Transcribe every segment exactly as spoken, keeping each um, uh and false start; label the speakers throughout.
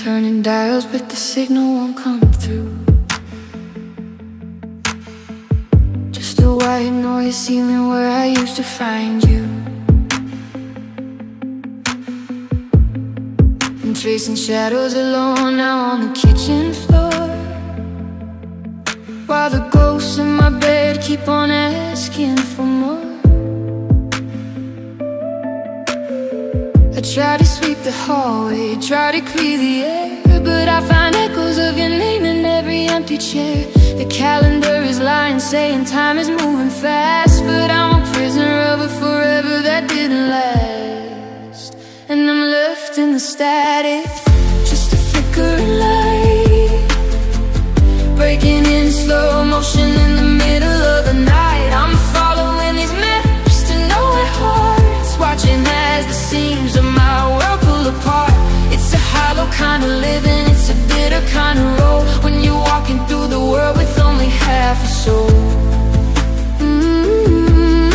Speaker 1: turning dials, but the signal won't come through. Just a white noise ceiling where I used to find you. I'm tracing shadows alone now on the kitchen floor, while the ghosts in my bed keep on asking for more. I try to sweep the hallway, try to clear the air, but I find echoes of your name in every empty chair. The calendar is lying, saying time is moving fast, but I'm a prisoner of a forever that didn't last. And I'm left in the static, just a flickering light, breaking in slow motion in the middle of the night. I'm following these maps to nowhere hearts, watching as the seams of my world pull apart. It's a hollow kind of living, it's a bitter kind of roll, when you're walking through the world with only half a soul. Mm-hmm.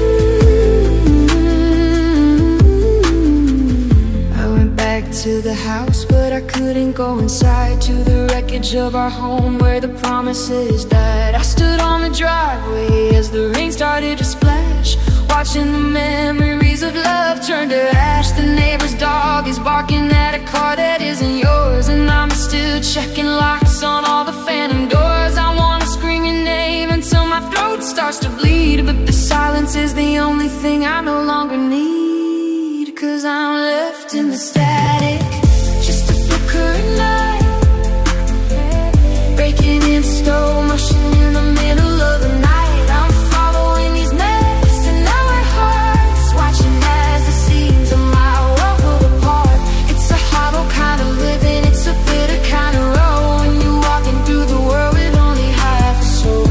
Speaker 1: I went back to the house, but I couldn't go inside, to the wreckage of our home where the promises died. I stood on the driveway as the rain started to splash, watching the memories of love turn to ash. The neighbor's dog is barking at a car that isn't yours, and I'm still checking locks on all the phantom doors. I wanna scream your name until my throat starts to bleed, but the silence is the only thing I no longer need, 'cause I'm left in the static, just a flickering light, breaking in slow motion in the middle of the night. I'm following these maps to nowhere hearts, watching as the seams of my world pull apart. It's a hollow kind of living, it's a bitter kind of road, when you're walking through the world with only half a soul.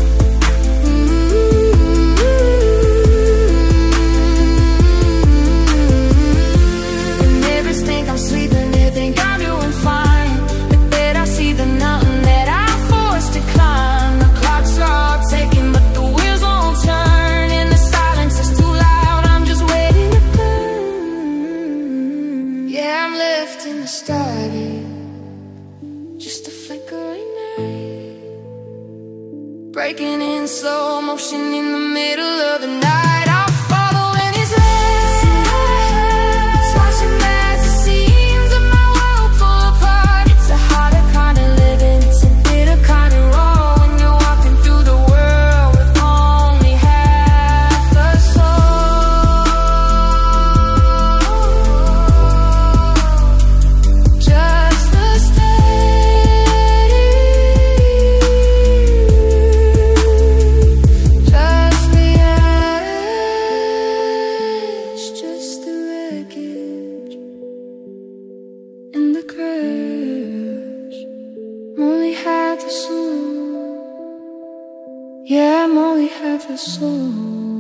Speaker 1: When neighbors think I'm sleeping, they think I'm doing fine, but then I see the mountain that I forced to climb. The clocks are all ticking, but the wheels won't turn, and the silence is too loud, I'm just waiting to burn. Yeah, I'm left in the static, just a flickering night, breaking in slow motion in the middle of the night. I'm following these lights, watching as the seams of my world pull apart. It's a harder kind of living, it's a bitter kind of roll, when you're walking through the world with only half a soul. Just the static, just the ash, just the wreckage and the crash. I'm only half a soul, yeah, I'm only half a soul.